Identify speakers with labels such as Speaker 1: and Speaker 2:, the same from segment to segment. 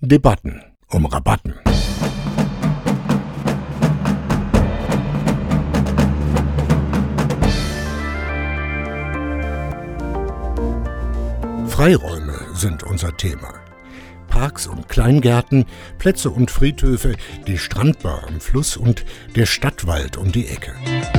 Speaker 1: Debatten um Rabatten. Freiräume sind unser Thema. Parks und Kleingärten, Plätze und Friedhöfe, die Strandbar am Fluss und der Stadtwald um die Ecke.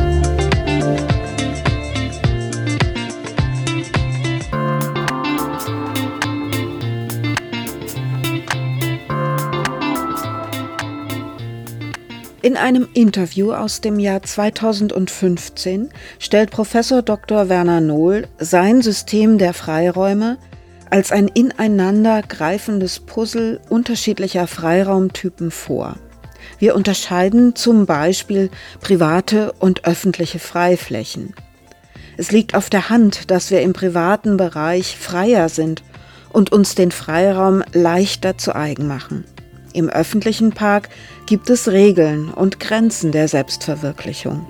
Speaker 2: In einem Interview aus dem Jahr 2015 stellt Professor Dr. Werner Nohl sein System der Freiräume als ein ineinander greifendes Puzzle unterschiedlicher Freiraumtypen vor. Wir unterscheiden zum Beispiel private und öffentliche Freiflächen. Es liegt auf der Hand, dass wir im privaten Bereich freier sind und uns den Freiraum leichter zu eigen machen. Im öffentlichen Park gibt es Regeln und Grenzen der Selbstverwirklichung.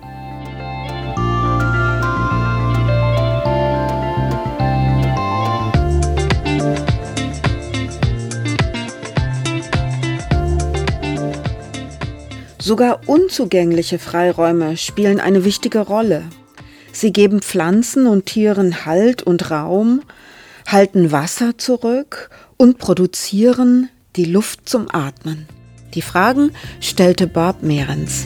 Speaker 2: Sogar unzugängliche Freiräume spielen eine wichtige Rolle. Sie geben Pflanzen und Tieren Halt und Raum, halten Wasser zurück und produzieren die Luft zum Atmen. Die Fragen stellte Bob Mehrens.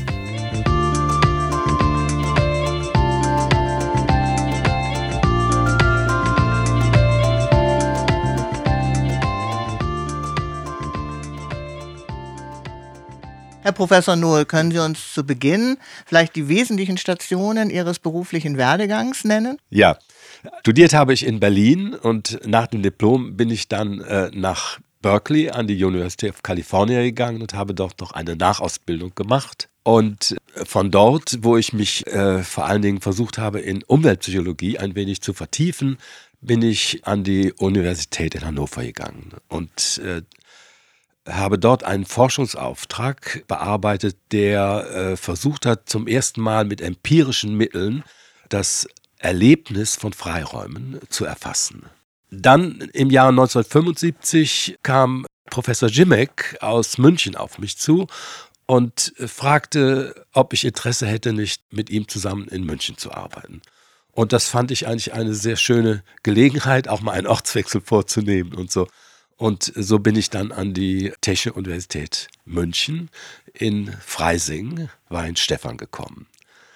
Speaker 3: Herr Professor Nohl, können Sie uns zu Beginn vielleicht die wesentlichen Stationen Ihres beruflichen Werdegangs nennen?
Speaker 4: Ja, studiert habe ich in Berlin und nach dem Diplom bin ich dann nach Berkeley an die University of California gegangen und habe dort noch eine Nachausbildung gemacht. Und von dort, wo ich mich vor allen Dingen versucht habe, in Umweltpsychologie ein wenig zu vertiefen, bin ich an die Universität in Hannover gegangen und habe dort einen Forschungsauftrag bearbeitet, der versucht hat, zum ersten Mal mit empirischen Mitteln das Erlebnis von Freiräumen zu erfassen. Dann im Jahr 1975 kam Professor Zimmek aus München auf mich zu und fragte, ob ich Interesse hätte, nicht mit ihm zusammen in München zu arbeiten. Und das fand ich eigentlich eine sehr schöne Gelegenheit, auch mal einen Ortswechsel vorzunehmen und so. Und so bin ich dann an die Technische Universität München in Freising, Weinstefan gekommen.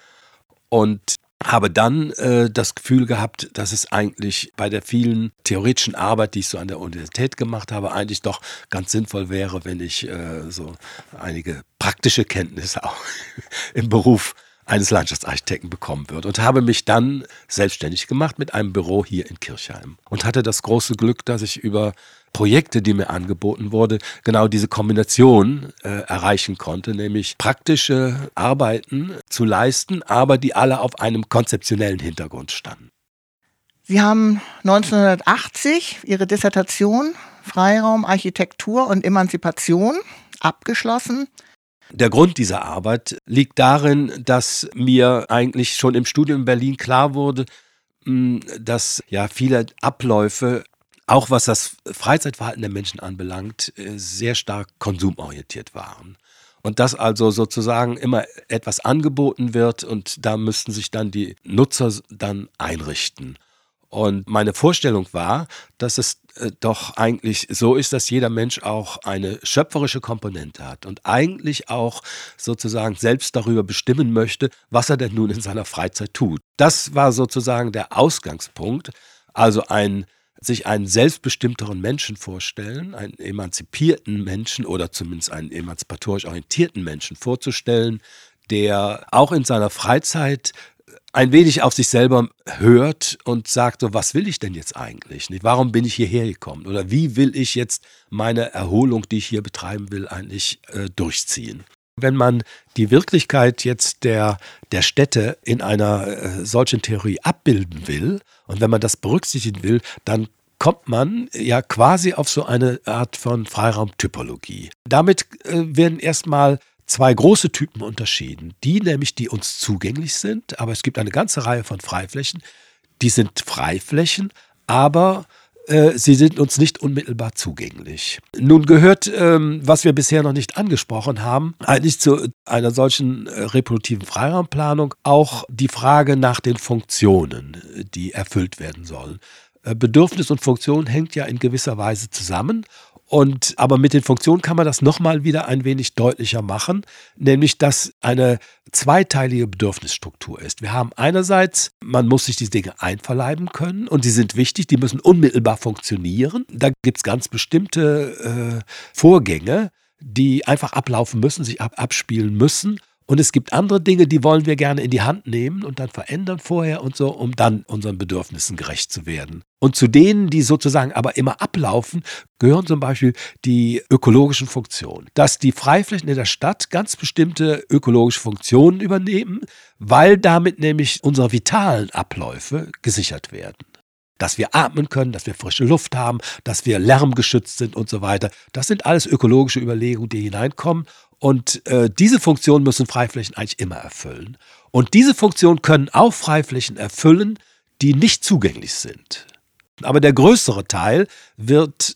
Speaker 4: Und habe dann das Gefühl gehabt, dass es eigentlich bei der vielen theoretischen Arbeit, die ich so an der Universität gemacht habe, eigentlich doch ganz sinnvoll wäre, wenn ich so einige praktische Kenntnisse auch im Beruf eines Landschaftsarchitekten bekommen würde. Und habe mich dann selbstständig gemacht mit einem Büro hier in Kirchheim. Und hatte das große Glück, dass ich über Projekte, die mir angeboten wurde, genau diese Kombination erreichen konnte, nämlich praktische Arbeiten zu leisten, aber die alle auf einem konzeptionellen Hintergrund standen.
Speaker 3: Sie haben 1980 Ihre Dissertation Freiraum, Architektur und Emanzipation abgeschlossen.
Speaker 4: Der Grund dieser Arbeit liegt darin, dass mir eigentlich schon im Studium in Berlin klar wurde, dass ja viele Abläufe, auch was das Freizeitverhalten der Menschen anbelangt, sehr stark konsumorientiert waren. Und dass also sozusagen immer etwas angeboten wird und da müssten sich dann die Nutzer dann einrichten. Und meine Vorstellung war, dass es doch eigentlich so ist, dass jeder Mensch auch eine schöpferische Komponente hat und eigentlich auch sozusagen selbst darüber bestimmen möchte, was er denn nun in seiner Freizeit tut. Das war sozusagen der Ausgangspunkt, also sich einen selbstbestimmteren Menschen vorstellen, einen emanzipierten Menschen oder zumindest einen emanzipatorisch orientierten Menschen vorzustellen, der auch in seiner Freizeit ein wenig auf sich selber hört und sagt, so, was will ich denn jetzt eigentlich? Warum bin ich hierher gekommen? Oder wie will ich jetzt meine Erholung, die ich hier betreiben will, eigentlich durchziehen? Wenn man die Wirklichkeit jetzt der Städte in einer solchen Theorie abbilden will und wenn man das berücksichtigen will, dann kommt man ja quasi auf so eine Art von Freiraumtypologie. Damit werden erstmal zwei große Typen unterschieden. Die nämlich, die uns zugänglich sind, aber es gibt eine ganze Reihe von Freiflächen, die sind Freiflächen, aber sie sind uns nicht unmittelbar zugänglich. Nun gehört, was wir bisher noch nicht angesprochen haben, eigentlich zu einer solchen reproduktiven Freiraumplanung auch die Frage nach den Funktionen, die erfüllt werden sollen. Bedürfnis und Funktion hängt ja in gewisser Weise zusammen. Aber mit den Funktionen kann man das nochmal wieder ein wenig deutlicher machen, nämlich dass eine zweiteilige Bedürfnisstruktur ist. Wir haben einerseits, man muss sich diese Dinge einverleiben können und die sind wichtig, die müssen unmittelbar funktionieren. Da gibt es ganz bestimmte Vorgänge, die einfach ablaufen müssen, sich abspielen müssen. Und es gibt andere Dinge, die wollen wir gerne in die Hand nehmen und dann verändern vorher und so, um dann unseren Bedürfnissen gerecht zu werden. Und zu denen, die sozusagen aber immer ablaufen, gehören zum Beispiel die ökologischen Funktionen. Dass die Freiflächen in der Stadt ganz bestimmte ökologische Funktionen übernehmen, weil damit nämlich unsere vitalen Abläufe gesichert werden. Dass wir atmen können, dass wir frische Luft haben, dass wir lärmgeschützt sind und so weiter. Das sind alles ökologische Überlegungen, die hineinkommen. Und diese Funktionen müssen Freiflächen eigentlich immer erfüllen. Und diese Funktionen können auch Freiflächen erfüllen, die nicht zugänglich sind. Aber bei dem größeren Teil wird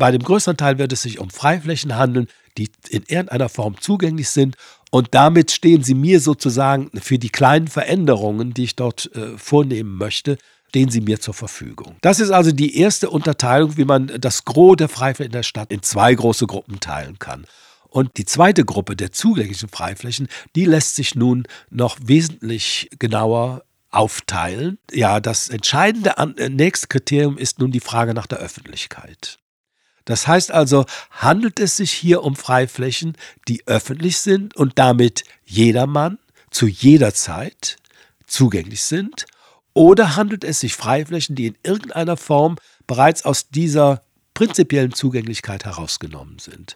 Speaker 4: es sich um Freiflächen handeln, die in irgendeiner Form zugänglich sind. Und damit stehen sie mir sozusagen für die kleinen Veränderungen, die ich dort vornehmen möchte, stehen sie mir zur Verfügung. Das ist also die erste Unterteilung, wie man das Gros der Freiflächen in der Stadt in zwei große Gruppen teilen kann. Und die zweite Gruppe der zugänglichen Freiflächen, die lässt sich nun noch wesentlich genauer aufteilen. Ja, das entscheidende nächste Kriterium ist nun die Frage nach der Öffentlichkeit. Das heißt also, handelt es sich hier um Freiflächen, die öffentlich sind und damit jedermann zu jeder Zeit zugänglich sind? Oder handelt es sich Freiflächen, die in irgendeiner Form bereits aus dieser prinzipiellen Zugänglichkeit herausgenommen sind?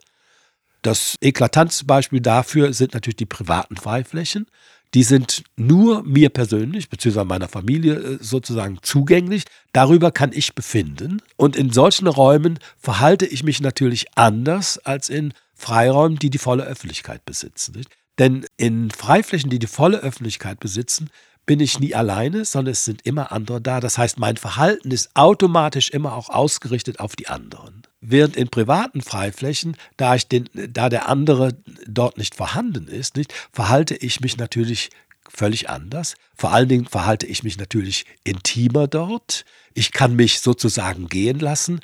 Speaker 4: Das eklatanteste Beispiel dafür sind natürlich die privaten Freiflächen. Die sind nur mir persönlich bzw. meiner Familie sozusagen zugänglich. Darüber kann ich befinden. Und in solchen Räumen verhalte ich mich natürlich anders als in Freiräumen, die die volle Öffentlichkeit besitzen. Denn in Freiflächen, die die volle Öffentlichkeit besitzen, bin ich nie alleine, sondern es sind immer andere da. Das heißt, mein Verhalten ist automatisch immer auch ausgerichtet auf die anderen. Während in privaten Freiflächen, da der andere dort nicht vorhanden ist, verhalte ich mich natürlich völlig anders. Vor allen Dingen verhalte ich mich natürlich intimer dort. Ich kann mich sozusagen gehen lassen.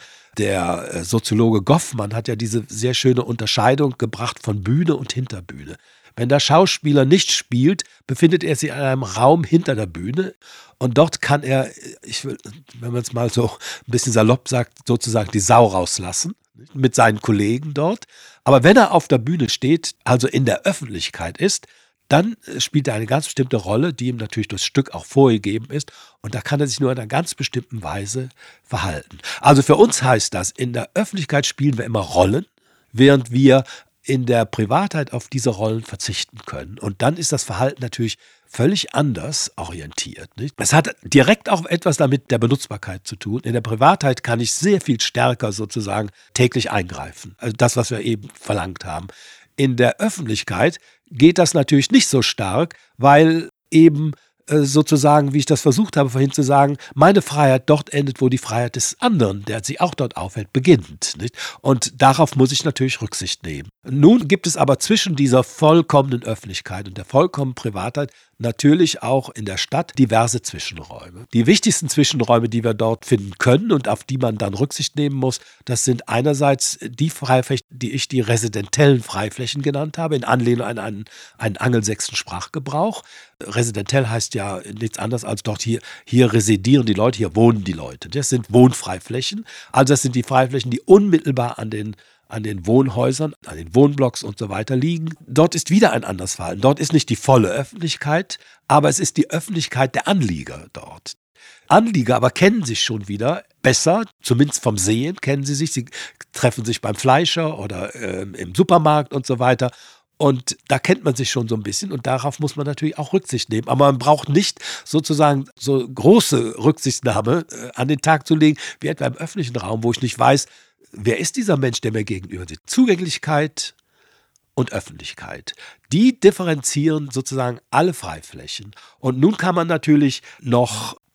Speaker 4: Der Soziologe Goffman hat ja diese sehr schöne Unterscheidung gebracht von Bühne und Hinterbühne. Wenn der Schauspieler nicht spielt, befindet er sich in einem Raum hinter der Bühne und dort kann er, wenn man es mal so ein bisschen salopp sagt, sozusagen die Sau rauslassen mit seinen Kollegen dort. Aber wenn er auf der Bühne steht, also in der Öffentlichkeit ist, dann spielt er eine ganz bestimmte Rolle, die ihm natürlich durchs Stück auch vorgegeben ist. Und da kann er sich nur in einer ganz bestimmten Weise verhalten. Also für uns heißt das, in der Öffentlichkeit spielen wir immer Rollen, während wir in der Privatheit auf diese Rollen verzichten können. Und dann ist das Verhalten natürlich völlig anders orientiert. Es hat direkt auch etwas damit der Benutzbarkeit zu tun. In der Privatheit kann ich sehr viel stärker sozusagen täglich eingreifen. Also das, was wir eben verlangt haben. In der Öffentlichkeit geht das natürlich nicht so stark, weil eben sozusagen, wie ich das versucht habe vorhin zu sagen, meine Freiheit dort endet, wo die Freiheit des anderen, der sich auch dort aufhält, beginnt. Und darauf muss ich natürlich Rücksicht nehmen. Nun gibt es aber zwischen dieser vollkommenen Öffentlichkeit und der vollkommenen Privatheit natürlich auch in der Stadt diverse Zwischenräume. Die wichtigsten Zwischenräume, die wir dort finden können und auf die man dann Rücksicht nehmen muss, das sind einerseits die Freiflächen, die ich die residentellen Freiflächen genannt habe, in Anlehnung an einen angelsächsischen Sprachgebrauch. Residentell heißt ja nichts anderes als dort hier residieren die Leute, hier wohnen die Leute. Das sind Wohnfreiflächen. Also das sind die Freiflächen, die unmittelbar an den Wohnhäusern, an den Wohnblocks und so weiter liegen. Dort ist wieder ein anderes Verhalten. Dort ist nicht die volle Öffentlichkeit, aber es ist die Öffentlichkeit der Anlieger dort. Anlieger aber kennen sich schon wieder besser, zumindest vom Sehen kennen sie sich. Sie treffen sich beim Fleischer oder im Supermarkt und so weiter. Und da kennt man sich schon so ein bisschen und darauf muss man natürlich auch Rücksicht nehmen. Aber man braucht nicht sozusagen so große Rücksichtnahme an den Tag zu legen, wie etwa im öffentlichen Raum, wo ich nicht weiß, wer ist dieser Mensch, der mir gegenüber sitzt? Zugänglichkeit und Öffentlichkeit. Die differenzieren sozusagen alle Freiflächen. Und nun kann man natürlich noch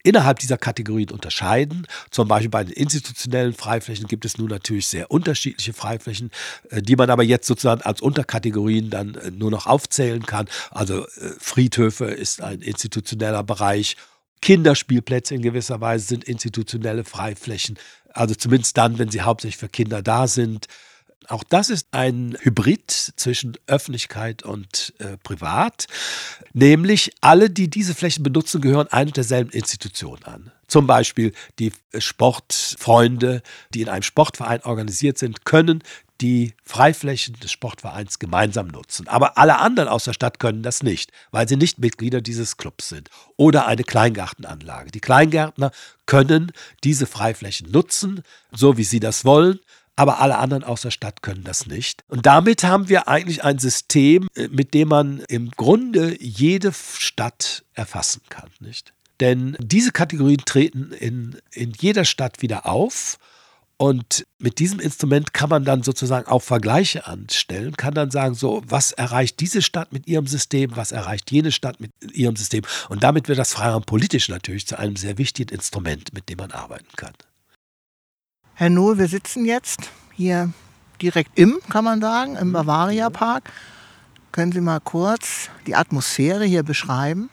Speaker 4: innerhalb dieser Kategorien unterscheiden. Zum Beispiel bei den institutionellen Freiflächen gibt es nun natürlich sehr unterschiedliche Freiflächen, die man aber jetzt sozusagen als Unterkategorien dann nur noch aufzählen kann. Also Friedhöfe ist ein institutioneller Bereich. Kinderspielplätze in gewisser Weise sind institutionelle Freiflächen. Also zumindest dann, wenn sie hauptsächlich für Kinder da sind. Auch das ist ein Hybrid zwischen Öffentlichkeit und Privat. Nämlich alle, die diese Flächen benutzen, gehören einer und derselben Institution an. Zum Beispiel die Sportfreunde, die in einem Sportverein organisiert sind, können die Freiflächen des Sportvereins gemeinsam nutzen. Aber alle anderen aus der Stadt können das nicht, weil sie nicht Mitglieder dieses Clubs sind. Oder eine Kleingartenanlage. Die Kleingärtner können diese Freiflächen nutzen, so wie sie das wollen. Aber alle anderen aus der Stadt können das nicht. Und damit haben wir eigentlich ein System, mit dem man im Grunde jede Stadt erfassen kann, nicht? Denn diese Kategorien treten in jeder Stadt wieder auf. Und mit diesem Instrument kann man dann sozusagen auch Vergleiche anstellen, kann dann sagen, so, was erreicht diese Stadt mit ihrem System, was erreicht jene Stadt mit ihrem System. Und damit wird das Freiraum politisch natürlich zu einem sehr wichtigen Instrument, mit dem man arbeiten kann.
Speaker 3: Herr Nohl, wir sitzen jetzt hier direkt kann man sagen, im Bavaria Park. Können Sie mal kurz die Atmosphäre hier beschreiben?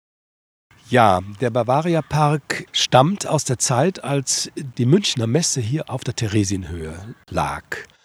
Speaker 4: Ja, der Bavaria Park stammt aus der Zeit, als die Münchner Messe hier auf der Theresienhöhe lag.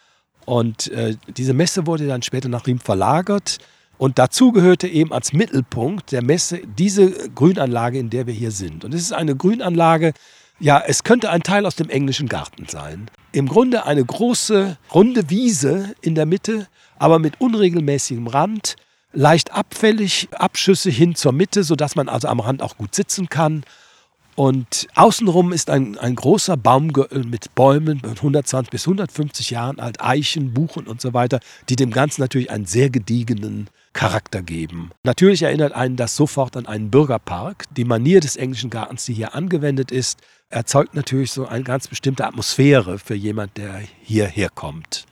Speaker 4: Und diese Messe wurde dann später nach Riem verlagert. Und dazu gehörte eben als Mittelpunkt der Messe diese Grünanlage, in der wir hier sind. Und es ist eine Grünanlage, ja, es könnte ein Teil aus dem englischen Garten sein. Im Grunde eine große, runde Wiese in der Mitte, aber mit unregelmäßigem Rand, leicht abfällig, Abschüsse hin zur Mitte, sodass man also am Rand auch gut sitzen kann. Und außenrum ist ein großer Baumgürtel mit Bäumen, 120 bis 150 Jahren alt, Eichen, Buchen und so weiter, die dem Ganzen natürlich einen sehr gediegenen Charakter geben. Natürlich erinnert einen das sofort an einen Bürgerpark. Die Manier des englischen Gartens, die hier angewendet ist, erzeugt natürlich so eine ganz bestimmte Atmosphäre für jemand, der hierher kommt.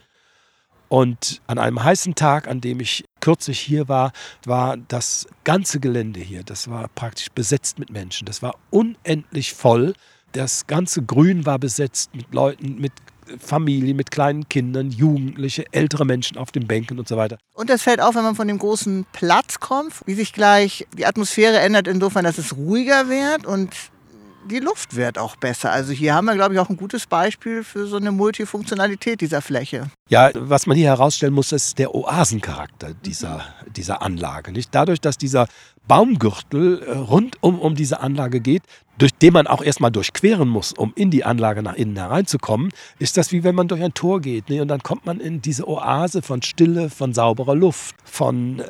Speaker 4: Und an einem heißen Tag, an dem ich kürzlich hier war das ganze Gelände hier, das war praktisch besetzt mit Menschen. Das war unendlich voll. Das ganze Grün war besetzt mit Leuten, mit Familien, mit kleinen Kindern, Jugendliche, ältere Menschen auf den Bänken und so weiter.
Speaker 3: Und das fällt auf, wenn man von dem großen Platz kommt, wie sich gleich die Atmosphäre ändert insofern, dass es ruhiger wird und die Luft wird auch besser. Also hier haben wir, glaube ich, auch ein gutes Beispiel für so eine Multifunktionalität dieser Fläche.
Speaker 4: Ja, was man hier herausstellen muss, ist der Oasencharakter dieser Anlage. Nicht? Dadurch, dass dieser Baumgürtel rund um diese Anlage geht, durch den man auch erstmal durchqueren muss, um in die Anlage nach innen hereinzukommen, ist das wie wenn man durch ein Tor geht. Ne? Und dann kommt man in diese Oase von Stille, von sauberer Luft, von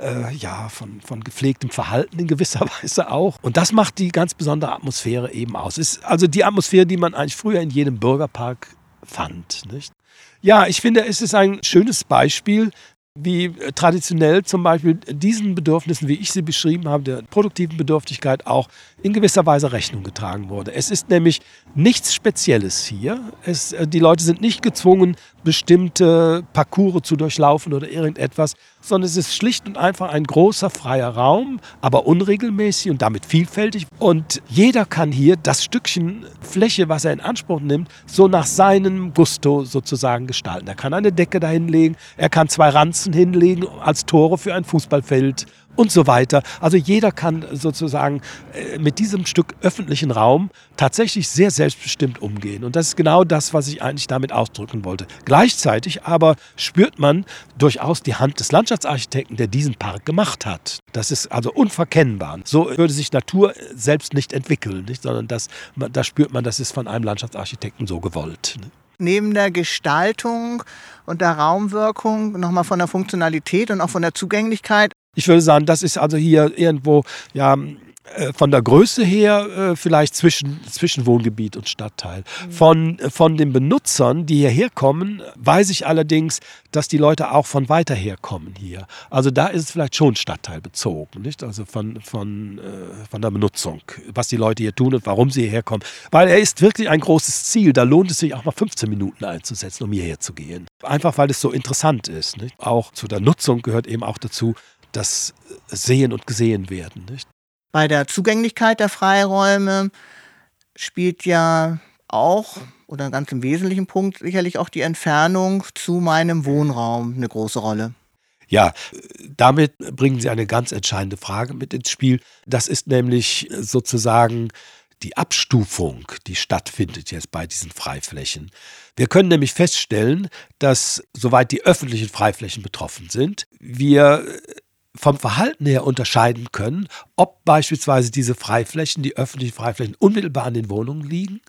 Speaker 4: gepflegtem Verhalten in gewisser Weise auch. Und das macht die ganz besondere Atmosphäre eben aus. Ist also die Atmosphäre, die man eigentlich früher in jedem Bürgerpark fand. Nicht? Ja, ich finde, es ist ein schönes Beispiel, wie traditionell zum Beispiel diesen Bedürfnissen, wie ich sie beschrieben habe, der produktiven Bedürftigkeit auch in gewisser Weise Rechnung getragen wurde. Es ist nämlich nichts Spezielles hier. Die Leute sind nicht gezwungen, bestimmte Parcours zu durchlaufen oder irgendetwas, sondern es ist schlicht und einfach ein großer freier Raum, aber unregelmäßig und damit vielfältig. Und jeder kann hier das Stückchen Fläche, was er in Anspruch nimmt, so nach seinem Gusto sozusagen gestalten. Er kann eine Decke dahinlegen, er kann 2 Ranzen hinlegen als Tore für ein Fußballfeld und so weiter. Also jeder kann sozusagen mit diesem Stück öffentlichen Raum tatsächlich sehr selbstbestimmt umgehen. Und das ist genau das, was ich eigentlich damit ausdrücken wollte. Gleichzeitig aber spürt man durchaus die Hand des Landschaftsarchitekten, der diesen Park gemacht hat. Das ist also unverkennbar. So würde sich Natur selbst nicht entwickeln, nicht? Sondern da spürt man, das ist von einem Landschaftsarchitekten so gewollt.
Speaker 3: Neben der Gestaltung und der Raumwirkung nochmal von der Funktionalität und auch von der Zugänglichkeit.
Speaker 4: Ich würde sagen, das ist also hier irgendwo von der Größe her vielleicht zwischen Wohngebiet und Stadtteil. Von den Benutzern, die hierher kommen, weiß ich allerdings, dass die Leute auch von weiter her kommen hier. Also da ist es vielleicht schon stadtteilbezogen, nicht? Also von der Benutzung, was die Leute hier tun und warum sie hierher kommen. Weil er ist wirklich ein großes Ziel. Da lohnt es sich auch mal 15 Minuten einzusetzen, um hierher zu gehen. Einfach weil es so interessant ist, nicht? Auch zu der Nutzung gehört eben auch dazu, das Sehen und Gesehen werden, nicht?
Speaker 3: Bei der Zugänglichkeit der Freiräume spielt ja auch, oder ganz im wesentlichen Punkt, sicherlich auch die Entfernung zu meinem Wohnraum eine große Rolle.
Speaker 4: Ja, damit bringen Sie eine ganz entscheidende Frage mit ins Spiel. Das ist nämlich sozusagen die Abstufung, die stattfindet jetzt bei diesen Freiflächen. Wir können nämlich feststellen, dass, soweit die öffentlichen Freiflächen betroffen sind, wir vom Verhalten her unterscheiden können, ob beispielsweise diese Freiflächen, die öffentlichen Freiflächen, unmittelbar an den Wohnungen liegen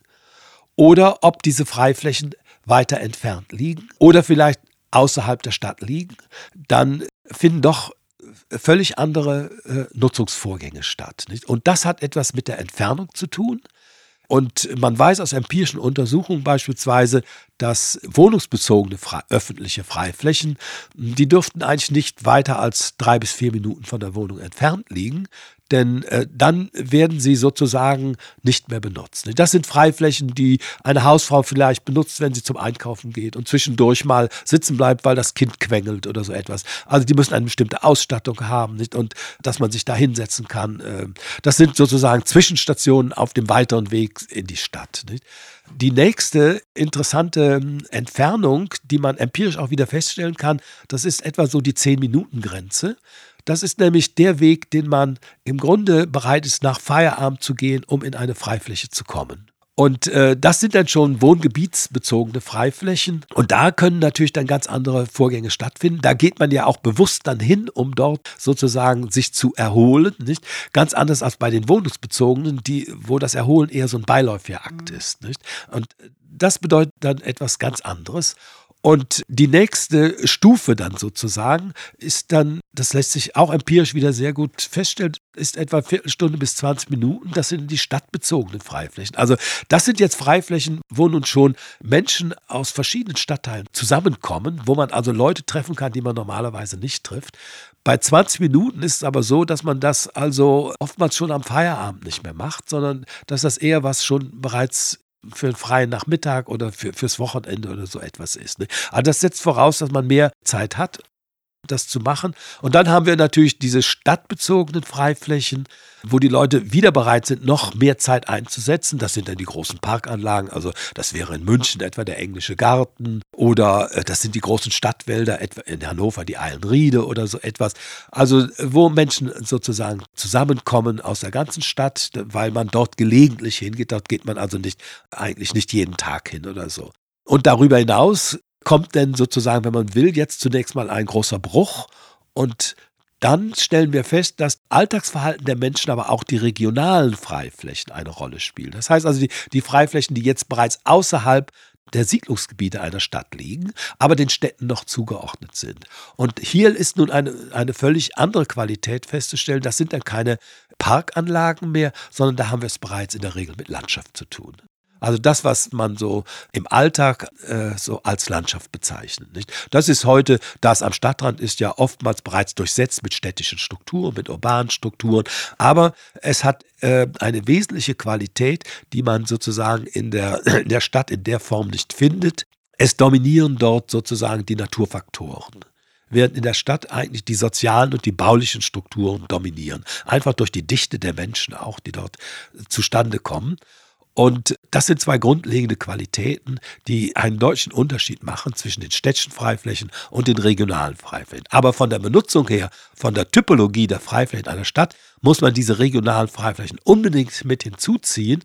Speaker 4: oder ob diese Freiflächen weiter entfernt liegen oder vielleicht außerhalb der Stadt liegen. Dann finden doch völlig andere Nutzungsvorgänge statt. Nicht? Und das hat etwas mit der Entfernung zu tun. Und man weiß aus empirischen Untersuchungen beispielsweise, dass wohnungsbezogene öffentliche Freiflächen, die dürften eigentlich nicht weiter als 3 bis 4 Minuten von der Wohnung entfernt liegen. Denn dann werden sie sozusagen nicht mehr benutzt. Das sind Freiflächen, die eine Hausfrau vielleicht benutzt, wenn sie zum Einkaufen geht und zwischendurch mal sitzen bleibt, weil das Kind quengelt oder so etwas. Also die müssen eine bestimmte Ausstattung haben, nicht? Und dass man sich da hinsetzen kann. Das sind sozusagen Zwischenstationen auf dem weiteren Weg in die Stadt. Nicht? Die nächste interessante Entfernung, die man empirisch auch wieder feststellen kann, das ist etwa so die 10-Minuten-Grenze. Das ist nämlich der Weg, den man im Grunde bereit ist, nach Feierabend zu gehen, um in eine Freifläche zu kommen. Und das sind dann schon wohngebietsbezogene Freiflächen. Und da können natürlich dann ganz andere Vorgänge stattfinden. Da geht man ja auch bewusst dann hin, um dort sozusagen sich zu erholen. Nicht? Ganz anders als bei den wohnungsbezogenen, wo das Erholen eher so ein beiläufiger Akt ist. Nicht? Und das bedeutet dann etwas ganz anderes. Und die nächste Stufe dann sozusagen ist dann, das lässt sich auch empirisch wieder sehr gut feststellen, ist etwa eine Viertelstunde bis 20 Minuten. Das sind die stadtbezogenen Freiflächen. Also das sind jetzt Freiflächen, wo nun schon Menschen aus verschiedenen Stadtteilen zusammenkommen, wo man also Leute treffen kann, die man normalerweise nicht trifft. Bei 20 Minuten ist es aber so, dass man das also oftmals schon am Feierabend nicht mehr macht, sondern dass das eher was schon bereits für einen freien Nachmittag oder fürs Wochenende oder so etwas ist. Ne? Aber das setzt voraus, dass man mehr Zeit hat, das zu machen. Und dann haben wir natürlich diese stadtbezogenen Freiflächen, wo die Leute wieder bereit sind, noch mehr Zeit einzusetzen. Das sind dann die großen Parkanlagen. Also das wäre in München etwa der Englische Garten oder das sind die großen Stadtwälder, etwa in Hannover die Eilenriede oder so etwas. Also wo Menschen sozusagen zusammenkommen aus der ganzen Stadt, weil man dort gelegentlich hingeht. Dort geht man also eigentlich nicht jeden Tag hin oder so. Und darüber hinaus kommt denn sozusagen, wenn man will, jetzt zunächst mal ein großer Bruch und dann stellen wir fest, dass Alltagsverhalten der Menschen, aber auch die regionalen Freiflächen eine Rolle spielen. Das heißt also, die Freiflächen, die jetzt bereits außerhalb der Siedlungsgebiete einer Stadt liegen, aber den Städten noch zugeordnet sind. Und hier ist nun eine völlig andere Qualität festzustellen. Das sind dann keine Parkanlagen mehr, sondern da haben wir es bereits in der Regel mit Landschaft zu tun. Also das, was man so im Alltag so als Landschaft bezeichnet. Nicht? Das ist heute, da es am Stadtrand ist, ja oftmals bereits durchsetzt mit städtischen Strukturen, mit urbanen Strukturen. Aber es hat eine wesentliche Qualität, die man sozusagen in der Stadt in der Form nicht findet. Es dominieren dort sozusagen die Naturfaktoren. Während in der Stadt eigentlich die sozialen und die baulichen Strukturen dominieren. Einfach durch die Dichte der Menschen auch, die dort zustande kommen. Und das sind zwei grundlegende Qualitäten, die einen deutlichen Unterschied machen zwischen den städtischen Freiflächen und den regionalen Freiflächen. Aber von der Benutzung her, von der Typologie der Freiflächen einer Stadt, muss man diese regionalen Freiflächen unbedingt mit hinzuziehen,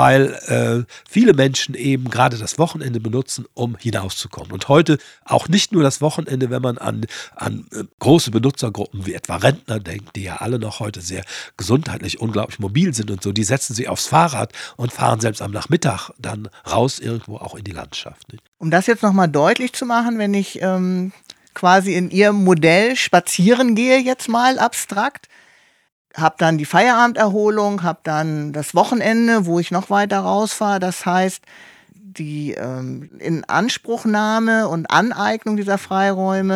Speaker 4: weil viele Menschen eben gerade das Wochenende benutzen, um hinauszukommen. Und heute auch nicht nur das Wochenende, wenn man an große Benutzergruppen wie etwa Rentner denkt, die ja alle noch heute sehr gesundheitlich unglaublich mobil sind und so, die setzen sich aufs Fahrrad und fahren selbst am Nachmittag dann raus irgendwo auch in die Landschaft. Nicht?
Speaker 3: Um das jetzt nochmal deutlich zu machen, wenn ich quasi in Ihrem Modell spazieren gehe, jetzt mal abstrakt, habe dann die Feierabenderholung, habe dann das Wochenende, wo ich noch weiter rausfahre. Das heißt, die Inanspruchnahme und Aneignung dieser Freiräume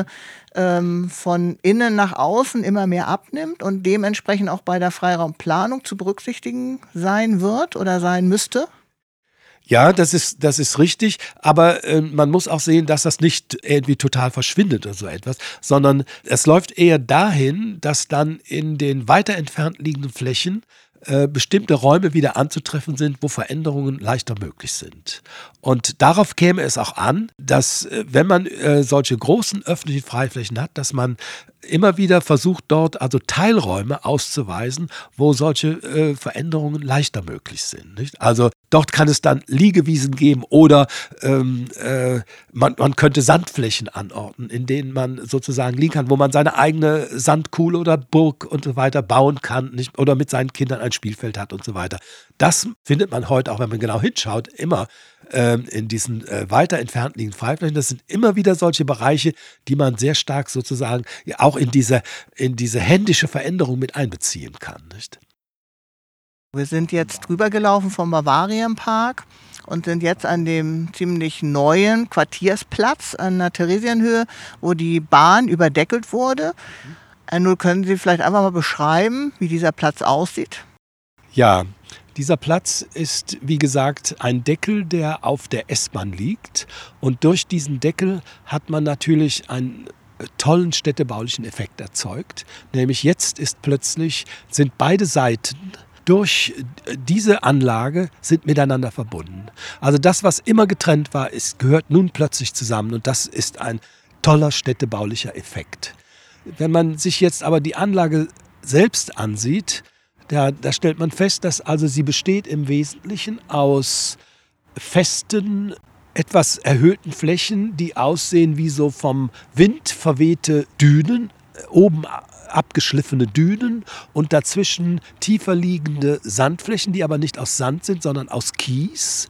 Speaker 3: von innen nach außen immer mehr abnimmt und dementsprechend auch bei der Freiraumplanung zu berücksichtigen sein wird oder sein müsste?
Speaker 4: Ja, das ist richtig, aber man muss auch sehen, dass das nicht irgendwie total verschwindet oder so etwas, sondern es läuft eher dahin, dass dann in den weiter entfernt liegenden Flächen bestimmte Räume wieder anzutreffen sind, wo Veränderungen leichter möglich sind. Und darauf käme es auch an, dass wenn man solche großen öffentlichen Freiflächen hat, dass man immer wieder versucht, dort also Teilräume auszuweisen, wo solche Veränderungen leichter möglich sind. Nicht? Also dort kann es dann Liegewiesen geben oder man könnte Sandflächen anordnen, in denen man sozusagen liegen kann, wo man seine eigene Sandkuhle oder Burg und so weiter bauen kann, nicht? Oder mit seinen Kindern ein Spielfeld hat und so weiter. Das findet man heute, auch wenn man genau hinschaut, immer in diesen weiter entfernt liegenden Freiflächen. Das sind immer wieder solche Bereiche, die man sehr stark sozusagen auch in diese händische Veränderung mit einbeziehen kann. Nicht?
Speaker 3: Wir sind jetzt drüber gelaufen vom Bavarienpark und sind jetzt an dem ziemlich neuen Quartiersplatz an der Theresienhöhe, wo die Bahn überdeckelt wurde. Herr Null, können Sie vielleicht einfach mal beschreiben, wie dieser Platz aussieht?
Speaker 4: Ja, dieser Platz ist, wie gesagt, ein Deckel, der auf der S-Bahn liegt. Und durch diesen Deckel hat man natürlich einen tollen städtebaulichen Effekt erzeugt. Nämlich jetzt sind beide Seiten durch diese Anlage sind miteinander verbunden. Also das, was immer getrennt war, gehört nun plötzlich zusammen. Und das ist ein toller städtebaulicher Effekt. Wenn man sich jetzt aber die Anlage selbst ansieht, da stellt man fest, dass also sie besteht im Wesentlichen aus festen, etwas erhöhten Flächen, die aussehen wie so vom Wind verwehte Dünen, oben abgeschliffene Dünen und dazwischen tiefer liegende Sandflächen, die aber nicht aus Sand sind, sondern aus Kies.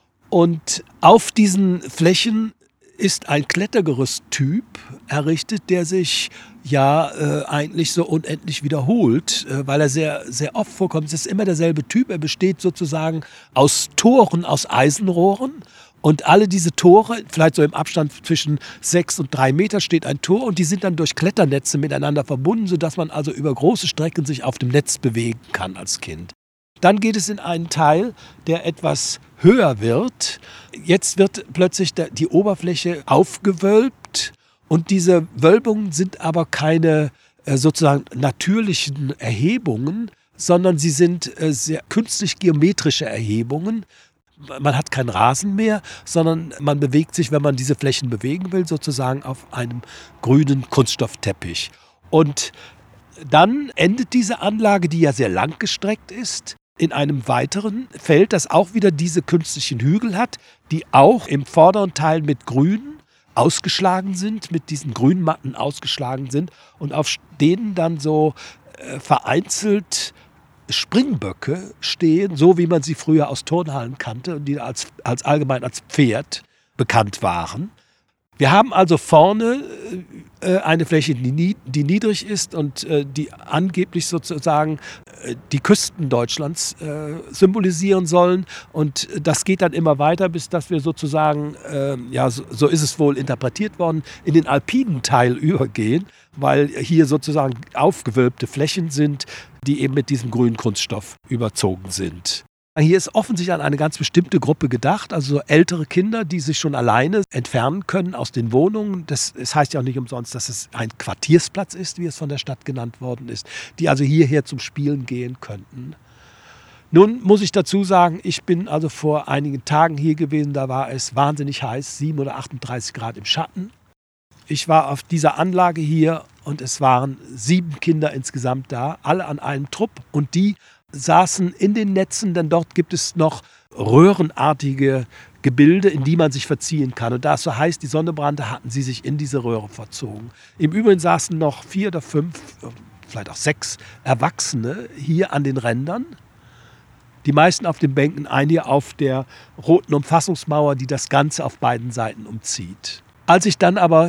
Speaker 4: Und auf diesen Flächen ist ein Klettergerüsttyp errichtet, der sich eigentlich so unendlich wiederholt, weil er sehr, sehr oft vorkommt. Es ist immer derselbe Typ. Er besteht sozusagen aus Toren, aus Eisenrohren. Und alle diese Tore, vielleicht so im Abstand zwischen 6 und 3 Meter steht ein Tor und die sind dann durch Kletternetze miteinander verbunden, sodass man also über große Strecken sich auf dem Netz bewegen kann als Kind. Dann geht es in einen Teil, der etwas höher wird. Jetzt wird plötzlich die Oberfläche aufgewölbt und diese Wölbungen sind aber keine sozusagen natürlichen Erhebungen, sondern sie sind sehr künstlich geometrische Erhebungen. Man hat keinen Rasen mehr, sondern man bewegt sich, wenn man diese Flächen bewegen will, sozusagen auf einem grünen Kunststoffteppich. Und dann endet diese Anlage, die ja sehr lang gestreckt ist, in einem weiteren Feld, das auch wieder diese künstlichen Hügel hat, die auch im vorderen Teil mit Grün ausgeschlagen sind, mit diesen Grünmatten ausgeschlagen sind und auf denen dann so vereinzelt Springböcke stehen, so wie man sie früher aus Turnhallen kannte und die als allgemein als Pferd bekannt waren. Wir haben also vorne eine Fläche, die niedrig ist und die angeblich sozusagen die Küsten Deutschlands symbolisieren sollen. Und das geht dann immer weiter, bis dass wir sozusagen, so ist es wohl interpretiert worden, in den alpinen Teil übergehen, weil hier sozusagen aufgewölbte Flächen sind, die eben mit diesem grünen Kunststoff überzogen sind. Hier ist offensichtlich an eine ganz bestimmte Gruppe gedacht, also so ältere Kinder, die sich schon alleine entfernen können aus den Wohnungen. Es heißt ja auch nicht umsonst, dass es ein Quartiersplatz ist, wie es von der Stadt genannt worden ist, die also hierher zum Spielen gehen könnten. Nun muss ich dazu sagen, ich bin also vor einigen Tagen hier gewesen, da war es wahnsinnig heiß, 7 oder 38 Grad im Schatten. Ich war auf dieser Anlage hier und es waren 7 Kinder insgesamt da, alle an einem Trupp und die saßen in den Netzen, denn dort gibt es noch röhrenartige Gebilde, in die man sich verziehen kann. Und da es so heiß die Sonne brannte, hatten sie sich in diese Röhre verzogen. Im Übrigen saßen noch 4 oder 5, vielleicht auch 6 Erwachsene hier an den Rändern. Die meisten auf den Bänken, einige auf der roten Umfassungsmauer, die das Ganze auf beiden Seiten umzieht. Als ich dann aber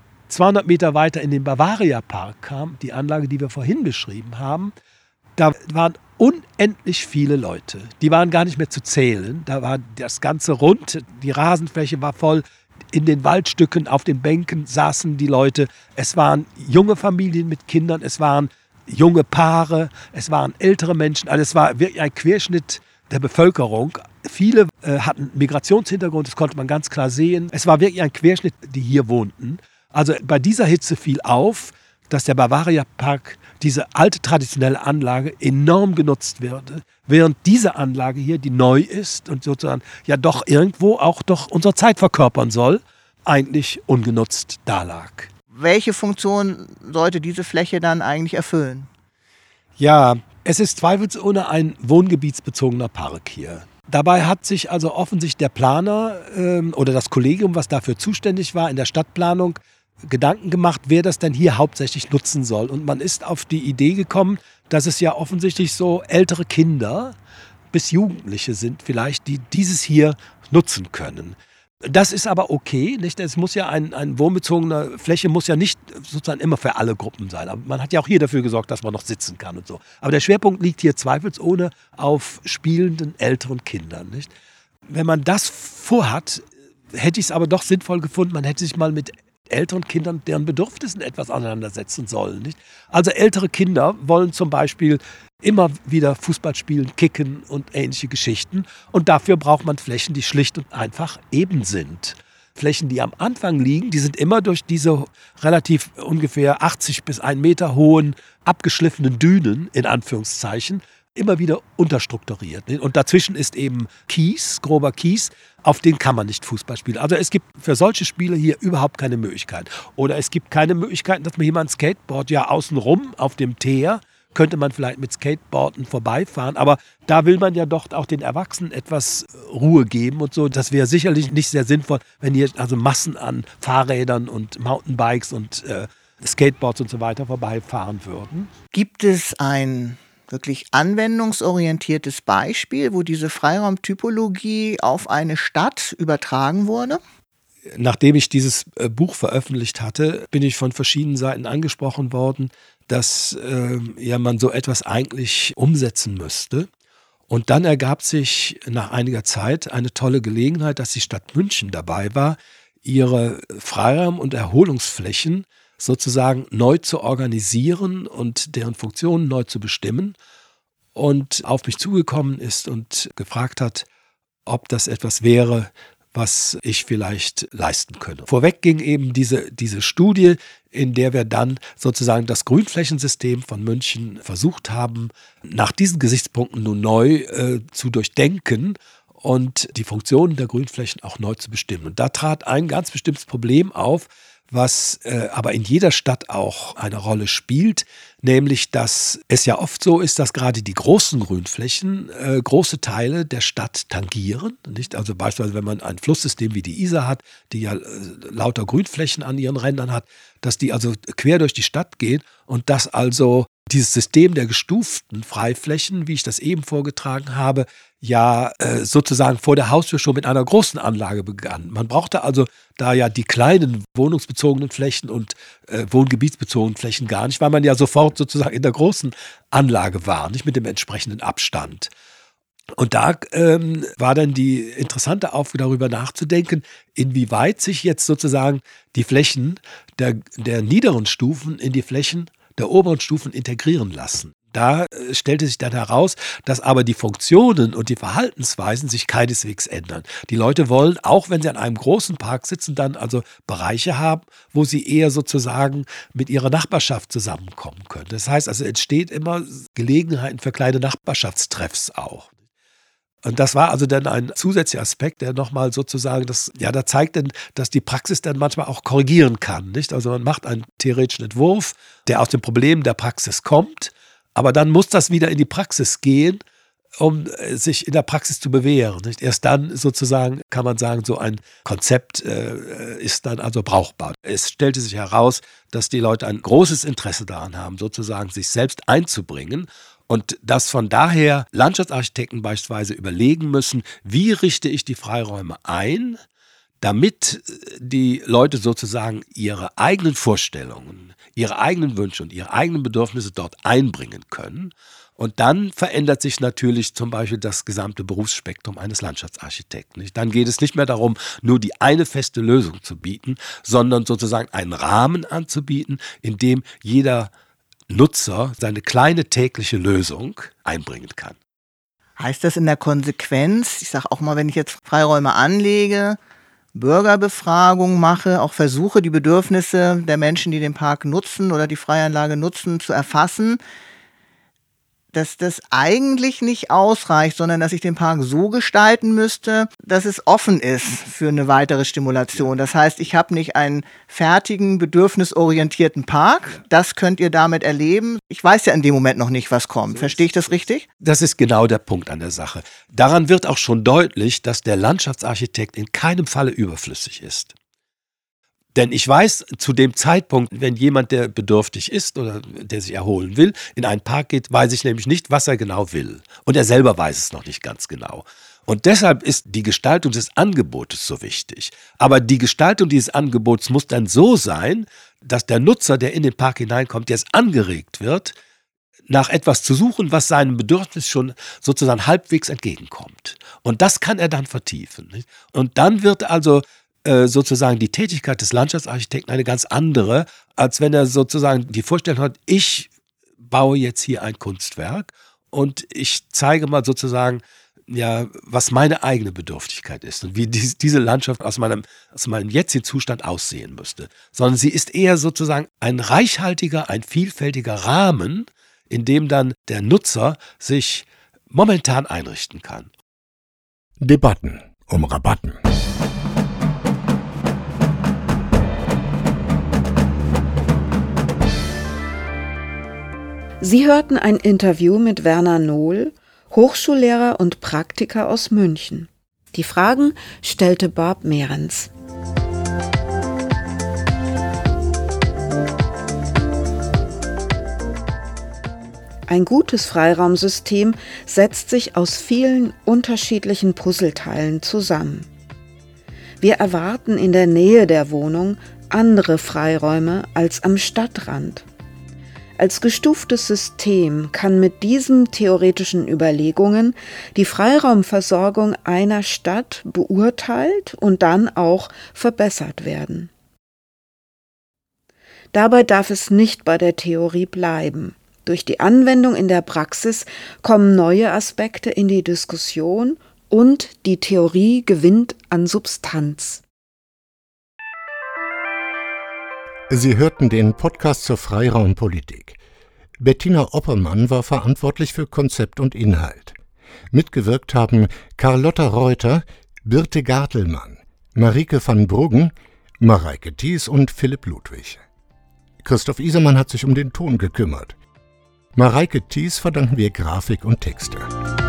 Speaker 4: 200 Meter weiter in den Bavariapark kam, die Anlage, die wir vorhin beschrieben haben, da waren unendlich viele Leute. Die waren gar nicht mehr zu zählen. Da war das Ganze rund, die Rasenfläche war voll. In den Waldstücken, auf den Bänken saßen die Leute. Es waren junge Familien mit Kindern, es waren junge Paare, es waren ältere Menschen. Also es war wirklich ein Querschnitt der Bevölkerung. Viele hatten Migrationshintergrund, das konnte man ganz klar sehen. Es war wirklich ein Querschnitt, die hier wohnten. Also bei dieser Hitze fiel auf, dass der Bavariapark
Speaker 5: diese alte traditionelle Anlage enorm genutzt wird, während diese Anlage hier, die neu ist und sozusagen ja doch irgendwo auch doch unsere Zeit verkörpern soll, eigentlich ungenutzt dalag.
Speaker 3: Welche Funktion sollte diese Fläche dann eigentlich erfüllen?
Speaker 5: Ja, es ist zweifelsohne ein wohngebietsbezogener Park hier. Dabei hat sich also offensichtlich der Planer oder das Kollegium, was dafür zuständig war in der Stadtplanung, Gedanken gemacht, wer das denn hier hauptsächlich nutzen soll. Und man ist auf die Idee gekommen, dass es ja offensichtlich so ältere Kinder bis Jugendliche sind vielleicht, die dieses hier nutzen können. Das ist aber okay, nicht? Es muss ja eine wohnbezogene Fläche muss ja nicht sozusagen immer für alle Gruppen sein. Aber man hat ja auch hier dafür gesorgt, dass man noch sitzen kann und so. Aber der Schwerpunkt liegt hier zweifelsohne auf spielenden älteren Kindern, nicht? Wenn man das vorhat, hätte ich es aber doch sinnvoll gefunden, man hätte sich mal mit älteren Kindern, deren Bedürfnissen etwas auseinandersetzen sollen, nicht? Also ältere Kinder wollen zum Beispiel immer wieder Fußball spielen, kicken und ähnliche Geschichten. Und dafür braucht man Flächen, die schlicht und einfach eben sind. Flächen, die am Anfang liegen, die sind immer durch diese relativ ungefähr 80 bis 1 Meter hohen, abgeschliffenen Dünen, in Anführungszeichen, immer wieder unterstrukturiert. Und dazwischen ist eben Kies, grober Kies, auf den kann man nicht Fußball spielen. Also es gibt für solche Spiele hier überhaupt keine Möglichkeit. Oder es gibt keine Möglichkeiten, dass man hier mal ein Skateboard ja außenrum auf dem Teer, könnte man vielleicht mit Skateboarden vorbeifahren. Aber da will man ja doch auch den Erwachsenen etwas Ruhe geben und so. Das wäre sicherlich nicht sehr sinnvoll, wenn hier also Massen an Fahrrädern und Mountainbikes und Skateboards und so weiter vorbeifahren würden.
Speaker 3: Gibt es ein wirklich anwendungsorientiertes Beispiel, wo diese Freiraumtypologie auf eine Stadt übertragen wurde?
Speaker 5: Nachdem ich dieses Buch veröffentlicht hatte, bin ich von verschiedenen Seiten angesprochen worden, dass man so etwas eigentlich umsetzen müsste. Und dann ergab sich nach einiger Zeit eine tolle Gelegenheit, dass die Stadt München dabei war, ihre Freiraum- und Erholungsflächen sozusagen neu zu organisieren und deren Funktionen neu zu bestimmen, und auf mich zugekommen ist und gefragt hat, ob das etwas wäre, was ich vielleicht leisten könne. Vorweg ging eben diese Studie, in der wir dann sozusagen das Grünflächensystem von München versucht haben, nach diesen Gesichtspunkten nun neu zu durchdenken und die Funktionen der Grünflächen auch neu zu bestimmen. Und da trat ein ganz bestimmtes Problem auf, was aber in jeder Stadt auch eine Rolle spielt, nämlich dass es ja oft so ist, dass gerade die großen Grünflächen große Teile der Stadt tangieren. Nicht? Also beispielsweise, wenn man ein Flusssystem wie die Isar hat, die ja lauter Grünflächen an ihren Rändern hat, dass die also quer durch die Stadt gehen und dass also dieses System der gestuften Freiflächen, wie ich das eben vorgetragen habe, ja sozusagen vor der Haustür schon mit einer großen Anlage begann. Man brauchte also da ja die kleinen wohnungsbezogenen Flächen und wohngebietsbezogenen Flächen gar nicht, weil man ja sofort sozusagen in der großen Anlage war, nicht mit dem entsprechenden Abstand. Und da war dann die interessante Aufgabe, darüber nachzudenken, inwieweit sich jetzt sozusagen die Flächen der niederen Stufen in die Flächen der oberen Stufen integrieren lassen. Da stellte sich dann heraus, dass aber die Funktionen und die Verhaltensweisen sich keineswegs ändern. Die Leute wollen, auch wenn sie an einem großen Park sitzen, dann also Bereiche haben, wo sie eher sozusagen mit ihrer Nachbarschaft zusammenkommen können. Das heißt also, entsteht immer Gelegenheiten für kleine Nachbarschaftstreffs auch. Und das war also dann ein zusätzlicher Aspekt, der nochmal sozusagen, da zeigt dann, dass die Praxis dann manchmal auch korrigieren kann. Nicht? Also man macht einen theoretischen Entwurf, der aus dem Problem der Praxis kommt, aber dann muss das wieder in die Praxis gehen, um sich in der Praxis zu bewähren. Nicht? Erst dann sozusagen kann man sagen, so ein Konzept ist dann also brauchbar. Es stellte sich heraus, dass die Leute ein großes Interesse daran haben, sozusagen sich selbst einzubringen. Und dass von daher Landschaftsarchitekten beispielsweise überlegen müssen, wie richte ich die Freiräume ein, damit die Leute sozusagen ihre eigenen Vorstellungen, ihre eigenen Wünsche und ihre eigenen Bedürfnisse dort einbringen können. Und dann verändert sich natürlich zum Beispiel das gesamte Berufsspektrum eines Landschaftsarchitekten. Dann geht es nicht mehr darum, nur die eine feste Lösung zu bieten, sondern sozusagen einen Rahmen anzubieten, in dem jeder Nutzer seine kleine tägliche Lösung einbringen kann.
Speaker 3: Heißt das in der Konsequenz, ich sage auch mal, wenn ich jetzt Freiräume anlege, Bürgerbefragung mache, auch versuche, die Bedürfnisse der Menschen, die den Park nutzen oder die Freianlage nutzen, zu erfassen, dass das eigentlich nicht ausreicht, sondern dass ich den Park so gestalten müsste, dass es offen ist für eine weitere Stimulation. Das heißt, ich habe nicht einen fertigen, bedürfnisorientierten Park. Das könnt ihr damit erleben. Ich weiß ja in dem Moment noch nicht, was kommt. Verstehe ich das richtig?
Speaker 5: Das ist genau der Punkt an der Sache. Daran wird auch schon deutlich, dass der Landschaftsarchitekt in keinem Falle überflüssig ist. Denn ich weiß, zu dem Zeitpunkt, wenn jemand, der bedürftig ist oder der sich erholen will, in einen Park geht, weiß ich nämlich nicht, was er genau will. Und er selber weiß es noch nicht ganz genau. Und deshalb ist die Gestaltung des Angebotes so wichtig. Aber die Gestaltung dieses Angebots muss dann so sein, dass der Nutzer, der in den Park hineinkommt, jetzt angeregt wird, nach etwas zu suchen, was seinem Bedürfnis schon sozusagen halbwegs entgegenkommt. Und das kann er dann vertiefen. Und dann wird also sozusagen die Tätigkeit des Landschaftsarchitekten eine ganz andere, als wenn er sozusagen die Vorstellung hat, ich baue jetzt hier ein Kunstwerk und ich zeige mal sozusagen, ja, was meine eigene Bedürftigkeit ist und wie diese Landschaft aus meinem jetzigen Zustand aussehen müsste. Sondern sie ist eher sozusagen ein reichhaltiger, ein vielfältiger Rahmen, in dem dann der Nutzer sich momentan einrichten kann.
Speaker 1: Debatten um Rabatten.
Speaker 2: Sie hörten ein Interview mit Werner Nohl, Hochschullehrer und Praktiker aus München. Die Fragen stellte Barb Mehrens. Ein gutes Freiraumsystem setzt sich aus vielen unterschiedlichen Puzzleteilen zusammen. Wir erwarten in der Nähe der Wohnung andere Freiräume als am Stadtrand. Als gestuftes System kann mit diesen theoretischen Überlegungen die Freiraumversorgung einer Stadt beurteilt und dann auch verbessert werden. Dabei darf es nicht bei der Theorie bleiben. Durch die Anwendung in der Praxis kommen neue Aspekte in die Diskussion und die Theorie gewinnt an Substanz.
Speaker 1: Sie hörten den Podcast zur Freiraumpolitik. Bettina Oppermann war verantwortlich für Konzept und Inhalt. Mitgewirkt haben Carlotta Reuter, Birte Gartelmann, Marike van Bruggen, Mareike Thies und Philipp Ludwig. Christoph Isermann hat sich um den Ton gekümmert. Mareike Thies verdanken wir Grafik und Texte.